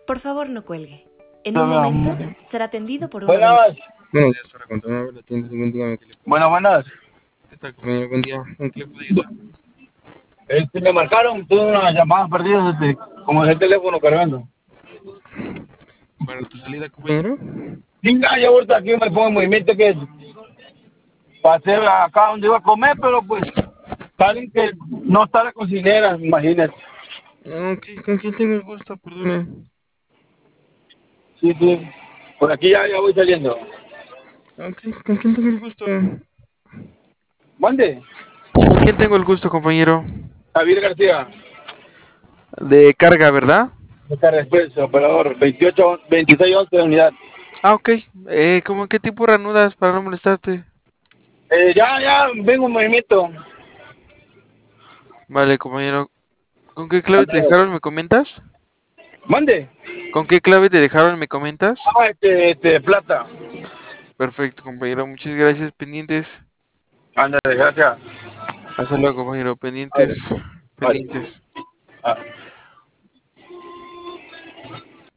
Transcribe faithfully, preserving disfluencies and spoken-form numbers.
Por favor, no cuelgue. En un Bueno, momento será atendido por uno de buenas, los... Buenos días, para contarme la tienda, dígame qué le puedo buenas, ayudar. buenas. ¿Qué tal, compañero? Buen día. ¿En qué le puedo ayudar? Este, me marcaron, tuve unas llamadas perdidas, este, como dejé el teléfono cargando. ¿Para tu salida, compañero? Venga, ya ahorita aquí me pongo en movimiento que pasé acá donde iba a comer, pero pues salen que no está la cocinera, imagínate. Ok, ¿con quién tengo el gusto? Perdone. Sí, sí. Por aquí ya, ya voy saliendo. Ok, ¿con quién tengo el gusto? Mande. ¿Con quién tengo el gusto, compañero? Javier García, De carga, ¿verdad? de Carrefour, operador, veintiocho, veintiséis once de unidad. Ah, ok. Eh, ¿cómo qué tipo reanudas para no molestarte? Eh, ya, ya, vengo en movimiento. Vale, compañero. ¿Con qué clave te Ande. dejaron, me comentas? Mande. ¿Con qué clave te dejaron, me comentas? Ah, este, este, plata. Perfecto, compañero. Muchas gracias, pendientes. Ándale, gracias. Hasta luego, compañero. Vale, Pendientes. vale. Pendientes. Ah.